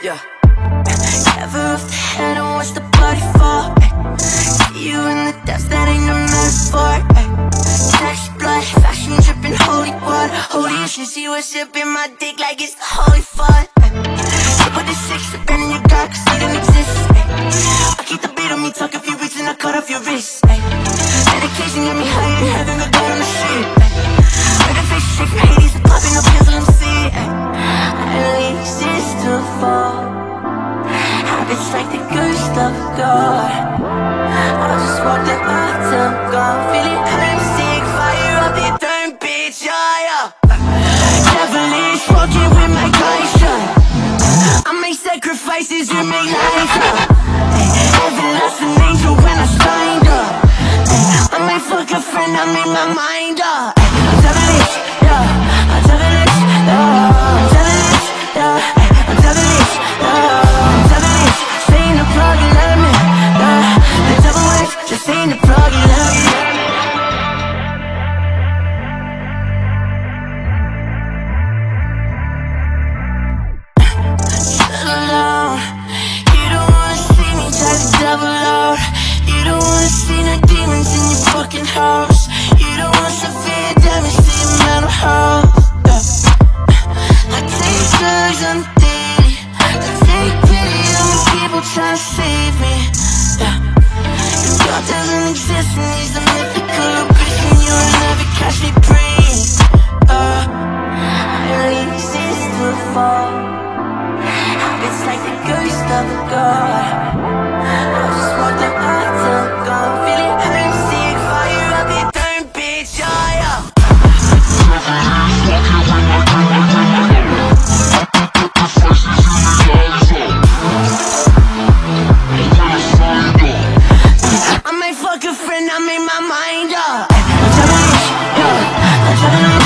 Yeah. Cover off the head and watch the body fall. See you in the depths, that ain't no metaphor. Fresh blood, fashion dripping holy water. Holy, you should see what's sipping my dick like it's the holy fun. Put the six up in your God, cause he don't exist. I keep the beat on me, talk if you reach and I cut off your wrist. Medication got me high in heaven, got God on the shit. Make a face shake from Hades, popping no pills, let 'em see it. I don't exist to fall. Habits like the ghost of God. I just walk the earth till I'm gone. Feeling homesick, fire up your turn, bitch, yeah. Devilish, walking with my eyes shut. I make sacrifices, you make life up. Heaven lost an angel when I signed up. I might fuck a friend, I made my mind up. I'm devilish, yeah. I'm devilish, yeah. I'm devilish, yeah. I'm devilish, yeah. I'm devilish, stay in the plug and let me, yeah. The devil waits, just stay in the plug and let me. Settle down. You don't wanna see me try to double out. You don't wanna see no demons in your fucking house. You don't want severe damage to your mental health. I take drugs, I'm daily. I take pity on the people trying to save me. If God doesn't exist and he's the mythical abyss, and you will never catch me breathe. I don't exist to fall. Habits like the ghost of a god. I just walk the earth till I'm gone. Feeling homesick, fire up your turn, bitch, yeah. I might fuck a friend, I made my mind up. I'm devilish, yeah. I'm devilish.